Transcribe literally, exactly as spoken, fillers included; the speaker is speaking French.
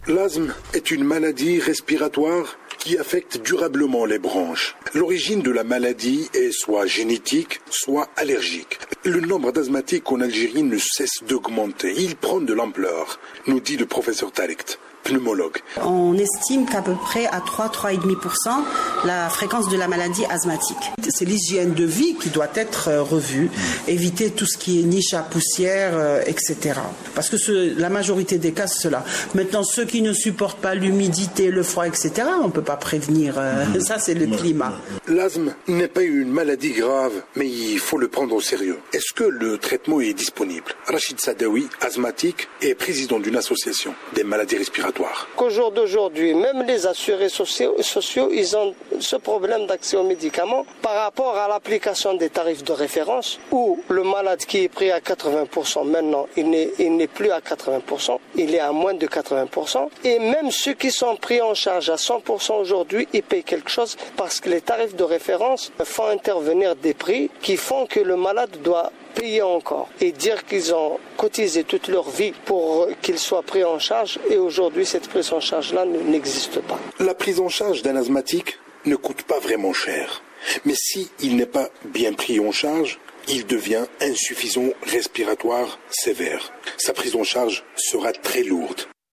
L'asthme est une maladie respiratoire qui affecte durablement les bronches. L'origine de la maladie est soit génétique, soit allergique. Le nombre d'asthmatiques en Algérie ne cesse d'augmenter. Il prend de l'ampleur, nous dit le professeur Tariq, pneumologue. On estime qu'à peu près à trois à trois virgule cinq pour cent la fréquence de la maladie asthmatique. C'est l'hygiène de vie qui doit être revue, éviter tout ce qui est niche à poussière, et cetera. Parce que ce, la majorité des cas, c'est cela. Maintenant, ceux qui ne supportent pas l'humidité, le froid, et cetera, on ne peut pas prévenir. Euh, ça, c'est le climat. L'asthme n'est pas une maladie grave, mais il faut le prendre au sérieux. Est-ce que le traitement est disponible? Rachid Sadawi, asthmatique et président d'une association des maladies respiratoires. Qu'au jour d'aujourd'hui, même les assurés sociaux, sociaux, ils ont ce problème d'accès aux médicaments par rapport à l'application des tarifs de référence où le malade qui est pris à quatre-vingts pour cent maintenant, il n'est, il n'est plus à quatre-vingts pour cent, il est à moins de quatre-vingts pour cent. Et même ceux qui sont pris en charge à cent pour cent aujourd'hui, ils payent quelque chose parce que les tarifs de référence font intervenir des prix qui font que le malade doit payer encore et dire qu'ils ont cotisé toute leur vie pour qu'ils soient pris en charge et aujourd'hui cette prise en charge-là n'existe pas. La prise en charge d'un asthmatique ne coûte pas vraiment cher, mais si il n'est pas bien pris en charge, il devient insuffisant respiratoire sévère. Sa prise en charge sera très lourde.